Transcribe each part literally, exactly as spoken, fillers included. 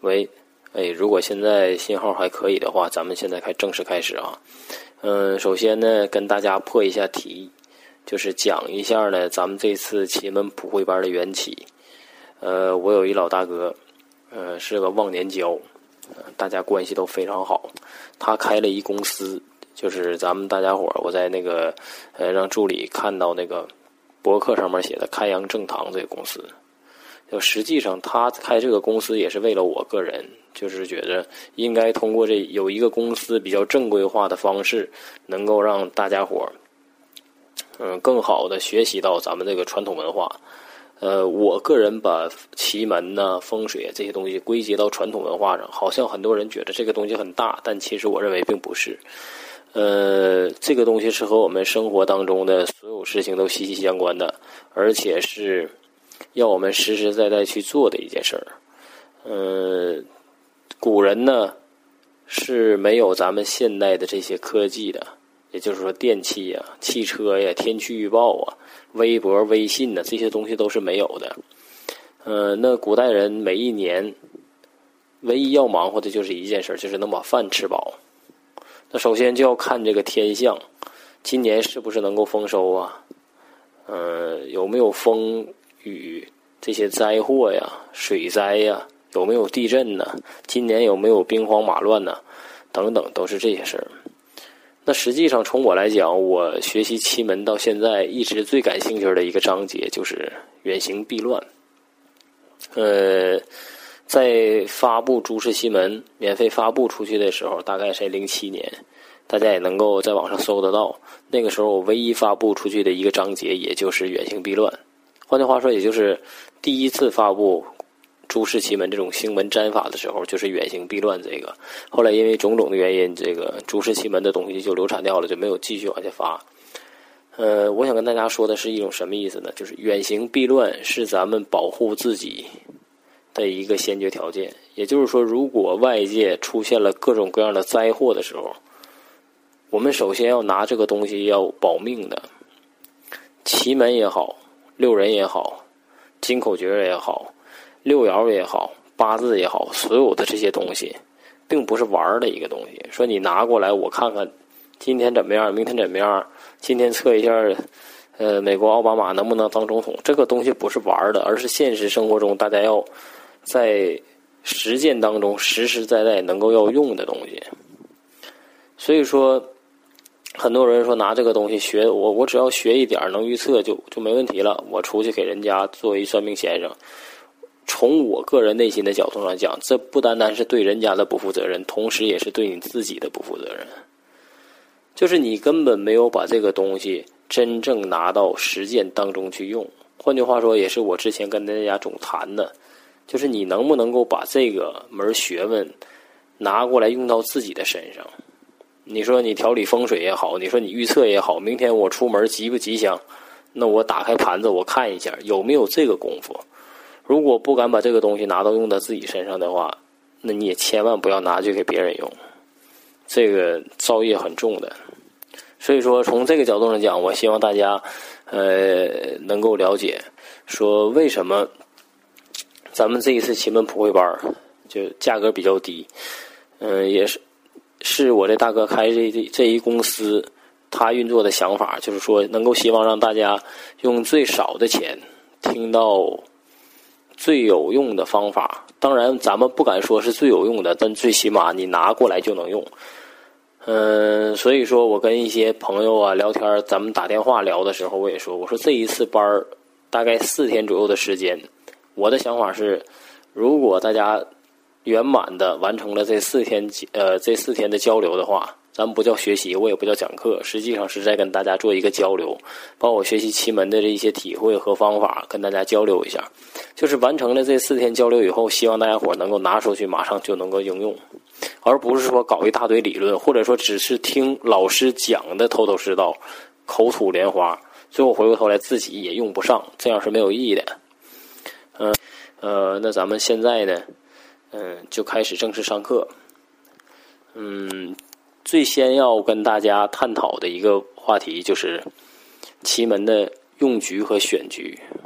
喂，哎，如果现在信号还可以的话，咱们现在开正式开始啊。嗯，首先呢，跟大家破一下题，就是讲一下呢，咱们这次奇门普惠班的缘起。呃，我有一老大哥，呃，是个忘年交，呃，大家关系都非常好。他开了一公司，就是咱们大家伙儿，我在那个呃让助理看到那个博客上面写的开阳正堂这个公司。就实际上他开这个公司也是为了我个人，就是觉得应该通过这有一个公司比较正规化的方式，能够让大家伙嗯更好的学习到咱们这个传统文化。呃，我个人把奇门呐、风水这些东西归结到传统文化上，好像很多人觉得这个东西很大，但其实我认为并不是。呃，这个东西是和我们生活当中的所有事情都息息相关的，而且是要我们实实在在去做的一件事儿。呃，古人呢是没有咱们现代的这些科技的，也就是说电器呀、汽车呀、天气预报啊、微博、微信呢，这些东西都是没有的。呃，那古代人每一年唯一要忙活的就是一件事，就是能把饭吃饱。那首先就要看这个天象，今年是不是能够丰收啊？呃，有没有风雨这些灾祸呀、水灾呀，有没有地震呢？今年有没有兵荒马乱呢？等等，都是这些事儿。那实际上从我来讲，我学习奇门到现在一直最感兴趣的一个章节就是远行避乱。呃，在发布诸事奇门免费发布出去的时候，大概是零七年，大家也能够在网上搜得到。那个时候我唯一发布出去的一个章节，也就是远行避乱。换句话说，也就是第一次发布诸事奇门这种星门占法的时候，就是远行避乱这个。后来因为种种的原因，这个诸事奇门的东西就流产掉了，就没有继续往下发。呃，我想跟大家说的是一种什么意思呢？就是远行避乱是咱们保护自己的一个先决条件。也就是说，如果外界出现了各种各样的灾祸的时候，我们首先要拿这个东西要保命的。奇门也好，六人也好，金口诀也好，六爻也好，八字也好，所有的这些东西并不是玩的一个东西。说你拿过来我看看今天怎么样，明天怎么样，今天测一下呃，美国奥巴马能不能当总统，这个东西不是玩的，而是现实生活中大家要在实践当中实实在在能够要用的东西。所以说很多人说拿这个东西学我我只要学一点能预测就就没问题了，我出去给人家做一算命先生。从我个人内心的角度上讲，这不单单是对人家的不负责任，同时也是对你自己的不负责任。就是你根本没有把这个东西真正拿到实践当中去用。换句话说，也是我之前跟大家总谈的，就是你能不能够把这个门学问拿过来用到自己的身上。你说你调理风水也好，你说你预测也好，明天我出门吉不吉祥，那我打开盘子我看一下有没有这个功夫。如果不敢把这个东西拿到用到自己身上的话，那你也千万不要拿去给别人用，这个造业很重的。所以说从这个角度上讲，我希望大家呃能够了解说为什么咱们这一次奇门普惠班就价格比较低。嗯、呃，也是是我这大哥开这这一公司他运作的想法，就是说能够希望让大家用最少的钱听到最有用的方法。当然咱们不敢说是最有用的，但最起码你拿过来就能用。嗯，所以说我跟一些朋友啊聊天，咱们打电话聊的时候，我也说，我说这一次班大概四天左右的时间，我的想法是，如果大家圆满的完成了这四天呃这四天的交流的话，咱们不叫学习，我也不叫讲课，实际上是在跟大家做一个交流，把我学习奇门的这一些体会和方法跟大家交流一下。就是完成了这四天交流以后，希望大家伙能够拿出去马上就能够应用，而不是说搞一大堆理论，或者说只是听老师讲的头头是道，口吐莲花，最后回过头来自己也用不上，这样是没有意义的。嗯呃那咱们现在呢嗯就开始正式上课。嗯最先要跟大家探讨的一个话题就是奇门的用局和选局。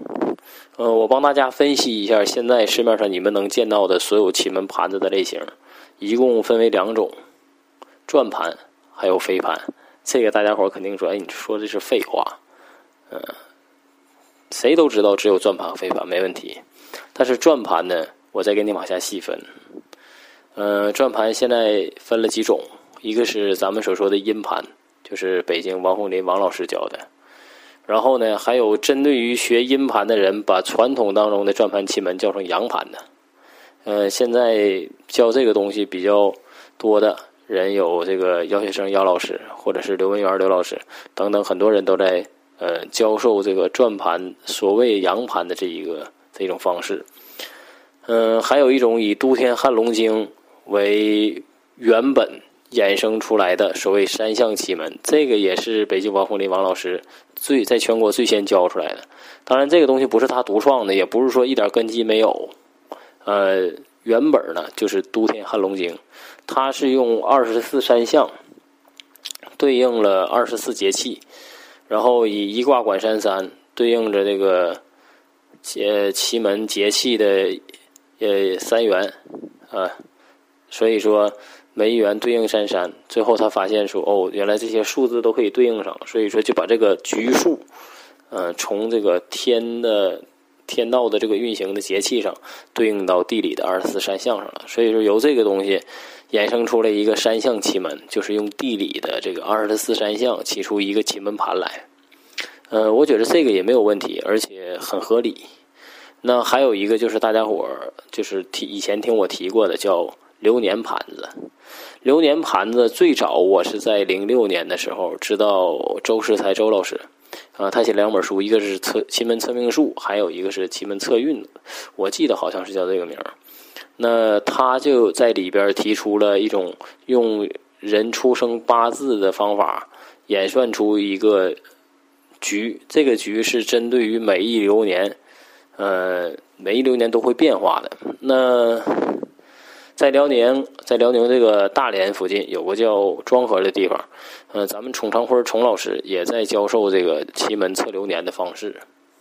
呃，我帮大家分析一下现在市面上你们能见到的所有奇门盘子的类型，一共分为两种，转盘还有飞盘。这个大家伙肯定说，哎，你说的是废话，嗯、呃，谁都知道只有转盘和飞盘没问题。但是转盘呢，我再给你往下细分。呃，转盘现在分了几种，一个是咱们所说的阴盘，就是北京王红林王老师教的。然后呢，还有针对于学阴盘的人，把传统当中的转盘奇门叫成阳盘的。呃，现在教这个东西比较多的人有这个姚学生姚老师，或者是刘文元刘老师等等，很多人都在呃教授这个转盘所谓阳盘的这一个这种方式。嗯、呃，还有一种以都天汉龙经为原本衍生出来的所谓三象奇门，这个也是北京王红林王老师最在全国最先教出来的。当然这个东西不是他独创的，也不是说一点根基没有。呃，原本呢就是都天汉龙经，它是用二十四三象对应了二十四节气，然后以一卦管山山对应着这个呃奇门节气的呃三元啊、呃，所以说每一元对应三山，最后他发现说，哦，原来这些数字都可以对应上，所以说就把这个局数，呃，从这个天的天道的这个运行的节气上对应到地理的二十四三象上了。所以说由这个东西衍生出来一个三象奇门，就是用地理的这个二十四三象起出一个奇门盘来。呃，我觉得这个也没有问题，而且很合理。那还有一个就是大家伙儿就是提以前听我提过的叫流年盘子。流年盘子最早我是在零六年的时候知道周世才周老师啊、呃，他写两本书，一个是测奇门测命术，还有一个是奇门测运，我记得好像是叫这个名儿。那他就在里边提出了一种用人出生八字的方法演算出一个局，这个局是针对于每一流年，呃，每一流年都会变化的。那在辽宁，在辽宁这个大连附近有个叫庄河的地方，呃，咱们崇昌辉崇老师也在教授这个奇门测流年的方式。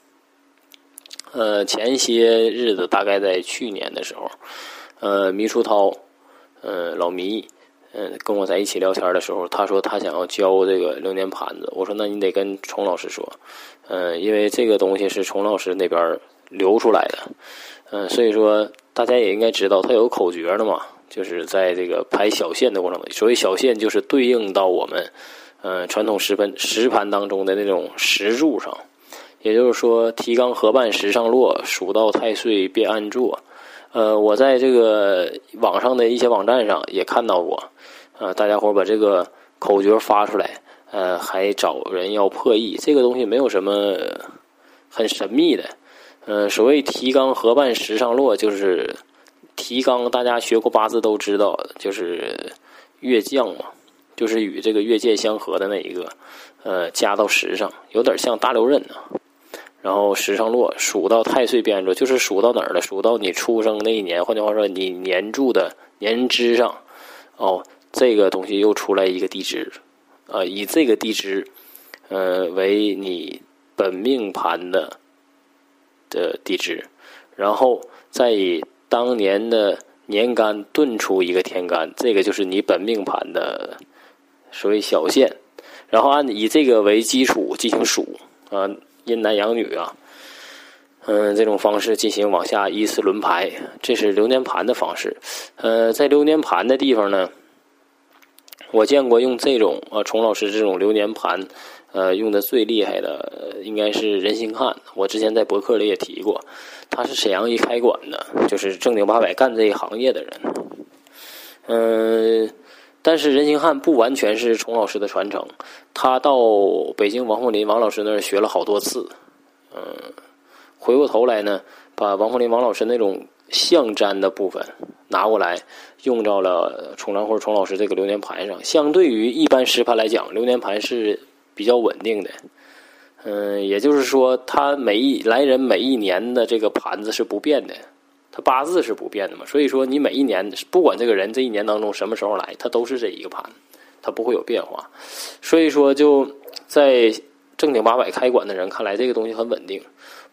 呃，前些日子大概在去年的时候，呃，迷书涛，呃，老迷，嗯、呃，跟我在一起聊天的时候，他说他想要教这个流年盘子，我说那你得跟崇老师说，呃，因为这个东西是崇老师那边流出来的，嗯、呃，所以说大家也应该知道，它有口诀的嘛，就是在这个排小线的过程中，所谓小线就是对应到我们，呃，传统石盘石盘当中的那种石柱上。也就是说，提纲合办时上落，数到太岁便按坐。呃，我在这个网上的一些网站上也看到过，呃，大家伙把这个口诀发出来，呃，还找人要破译。这个东西没有什么很神秘的。呃，所谓提纲合办时上落，就是提纲，大家学过八字都知道，就是月将嘛，就是与这个月界相合的那一个，呃，加到时上，有点像大六壬啊。然后时上落，数到太岁便按坐，就是数到哪儿了？数到你出生那一年，换句话说，你年柱的年支上，哦，这个东西又出来一个地支，啊、呃，以这个地支，呃，为你本命盘的的地支，然后再以当年的年干顿出一个天干，这个就是你本命盘的所谓小线，然后按以这个为基础进行数啊。呃阴男阳女啊，嗯，这种方式进行往下依次轮排，这是流年盘的方式。呃，在流年盘的地方呢，我见过用这种啊，崇老师这种流年盘，呃，用的最厉害的、呃、应该是任兴汉。我之前在博客里也提过，他是沈阳一开馆的，就是正经八百干这一行业的人。嗯、呃。但是任兴汉不完全是崇老师的传承，他到北京王凤林王老师那儿学了好多次，嗯，回过头来呢，把王凤林王老师那种象占的部分拿过来，用到了崇昌辉崇老师这个流年盘上。相对于一般实盘来讲，流年盘是比较稳定的，嗯，也就是说，他每一来人每一年的这个盘子是不变的。它八字是不变的嘛，所以说你每一年不管这个人这一年当中什么时候来，它都是这一个盘，它不会有变化。所以说就在正经八百开馆的人看来，这个东西很稳定。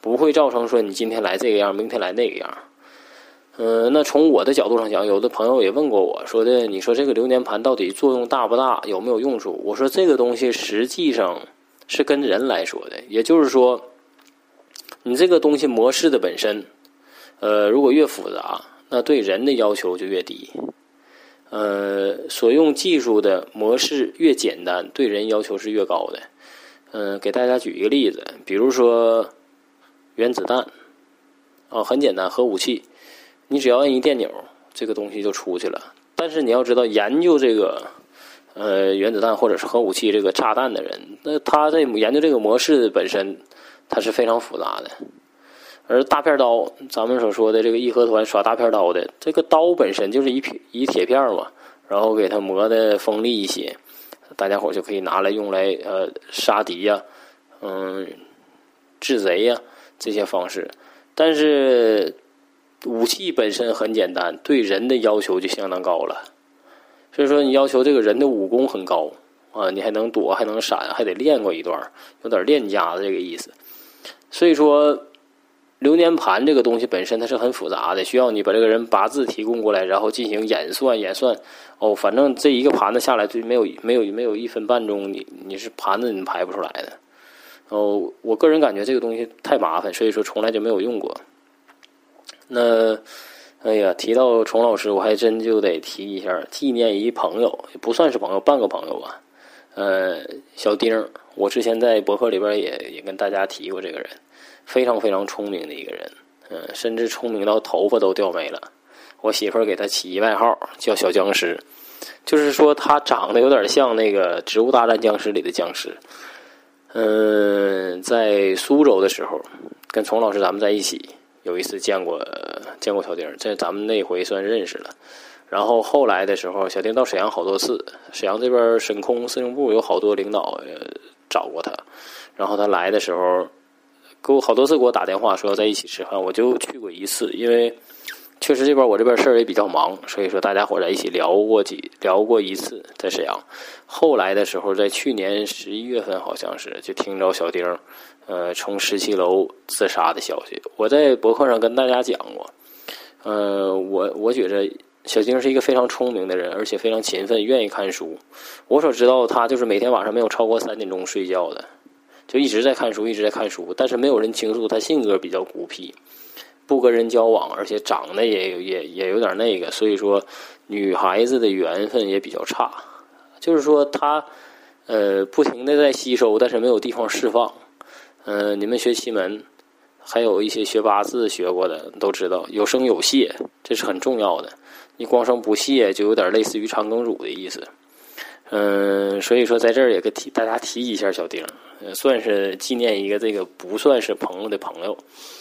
不会造成说你今天来这个样，明天来那个样。嗯、呃，那从我的角度上讲，有的朋友也问过我说的，你说这个流年盘到底作用大不大，有没有用处？我说这个东西实际上是跟人来说的，也就是说，你这个东西模式的本身，呃，如果越复杂，那对人的要求就越低。呃，所用技术的模式越简单，对人要求是越高的。嗯、呃，给大家举一个例子，比如说原子弹，啊，很简单，核武器。你只要按一电钮，这个东西就出去了。但是你要知道，研究这个呃原子弹或者是核武器这个炸弹的人，那他在研究这个模式本身，它是非常复杂的。而大片刀，咱们所说的这个义和团耍大片刀的，这个刀本身就是一一铁片嘛，然后给它磨的锋利一些，大家伙就可以拿来用来呃杀敌呀、啊，嗯，治贼呀、啊、这些方式。但是武器本身很简单，对人的要求就相当高了。所以说，你要求这个人的武功很高啊，你还能躲，还能闪，还得练过一段，有点练家的这个意思。所以说，流年盘这个东西本身它是很复杂的，需要你把这个人八字提供过来，然后进行演算，演算哦，反正这一个盘子下来，就没有没有没有一分半钟，你你是盘子你排不出来的。哦，我个人感觉这个东西太麻烦，所以说从来就没有用过。那，哎呀，提到虫老师，我还真就得提一下，纪念一朋友，也不算是朋友，半个朋友吧。呃，小丁，我之前在博客里边也也跟大家提过这个人，非常非常聪明的一个人，嗯、呃，甚至聪明到头发都掉没了。我媳妇儿给他起一外号叫小僵尸，就是说他长得有点像那个《植物大战僵尸》里的僵尸。嗯、呃，在苏州的时候，跟虫老师咱们在一起。有一次见过见过小丁，这咱们那回算认识了。然后后来的时候，小丁到沈阳好多次，沈阳这边省空司令部有好多领导呃找过他。然后他来的时候，给我好多次给我打电话说要在一起吃饭，我就去过一次，因为确实这边我这边事儿也比较忙，所以说大家伙在一起聊过几聊过一次在沈阳。后来的时候，在去年十一月份好像是就听着小丁。呃，从十七楼自杀的消息，我在博客上跟大家讲过。呃，我我觉着小丁是一个非常聪明的人，而且非常勤奋，愿意看书。我所知道他就是每天晚上没有超过三点钟睡觉的，就一直在看书，一直在看书。但是没有人倾诉，他性格比较孤僻，不跟人交往，而且长得也也也有点那个，所以说女孩子的缘分也比较差。就是说他呃不停的在吸收，但是没有地方释放。呃，你们学奇门，还有一些学八字学过的都知道，有生有泄，这是很重要的。你光生不泄，就有点类似于长庚乳的意思。嗯、呃，所以说在这儿也给提大家提一下小丁，呃，算是纪念一个这个不算是朋友的朋友。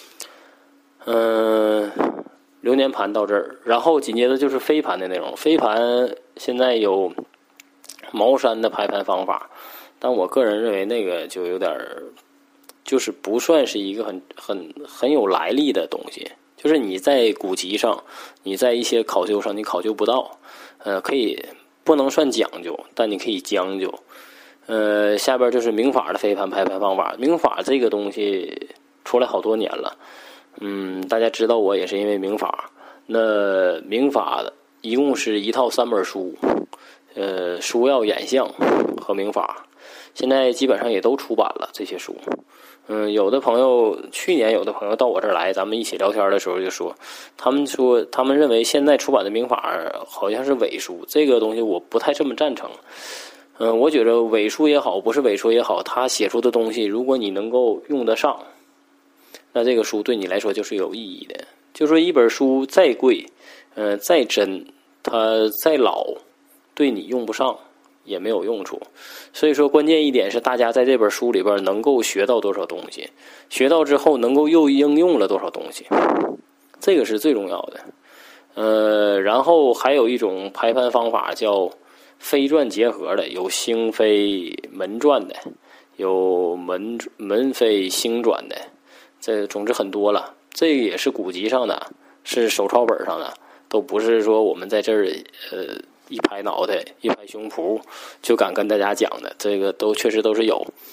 嗯、呃，流年盘到这儿，然后紧接着就是飞盘的内容。飞盘现在有茅山的排盘方法，但我个人认为那个就有点。就是不算是一个很很很有来历的东西，就是你在古籍上，你在一些考究上你考究不到，呃，可以不能算讲究，但你可以将就。呃，下边就是明法的飞盘排盘方法。明法这个东西出来好多年了，嗯，大家知道我也是因为明法。那明法一共是一套三本书，呃，书要演象和明法，现在基本上也都出版了这些书。嗯，有的朋友去年有的朋友到我这儿来，咱们一起聊天的时候就说，他们说他们认为现在出版的民法好像是伪书，这个东西我不太这么赞成。嗯，我觉得伪书也好，不是伪书也好，他写出的东西，如果你能够用得上，那这个书对你来说就是有意义的。就说一本书再贵，呃，再真，它再老，对你用不上。也没有用处，所以说关键一点是大家在这本书里边能够学到多少东西，学到之后能够又应用了多少东西，这个是最重要的。呃，然后还有一种排盘方法叫飞转结合的，有星飞门转的，有门门飞星转的，这总之很多了。这个也是古籍上的，是手抄本上的，都不是说我们在这儿呃。一拍脑袋一拍胸脯就敢跟大家讲的，这个都确实都是有。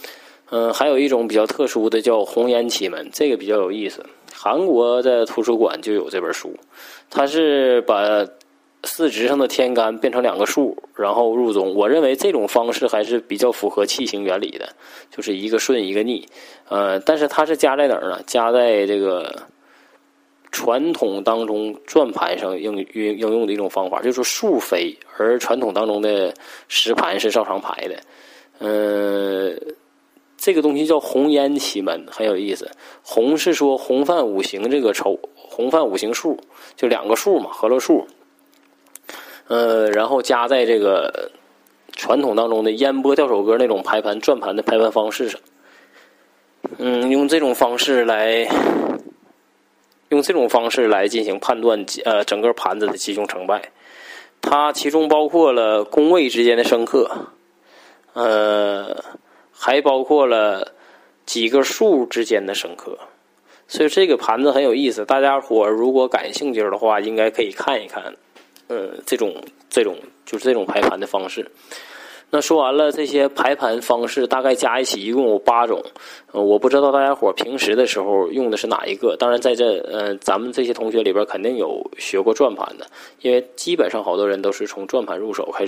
嗯、呃，还有一种比较特殊的叫红颜奇门，这个比较有意思。韩国的图书馆就有这本书，它是把四值上的天干变成两个数，然后入宗。我认为这种方式还是比较符合气行原理的，就是一个顺一个逆。呃，但是它是加在哪儿呢？加在这个传统当中转盘上应应应用的一种方法，就是数飞，而传统当中的实盘是照常排的。呃，这个东西叫红颜奇门，很有意思。红是说红范五行这个抽，红范五行数就两个数嘛，合了数。呃，然后加在这个传统当中的烟波吊手歌那种排盘转盘的排盘方式上，嗯，用这种方式来，用这种方式来进行判断，呃，整个盘子的吉凶成败。它其中包括了宫位之间的生克，呃，还包括了几个数之间的生克。所以这个盘子很有意思，大家伙如果感兴趣的话，应该可以看一看。呃，这种这种就是这种排盘的方式。那说完了这些排盘方式，大概加一起一共有八种。呃，我不知道大家伙平时的时候用的是哪一个。当然，在这呃咱们这些同学里边，肯定有学过转盘的，因为基本上好多人都是从转盘入手开始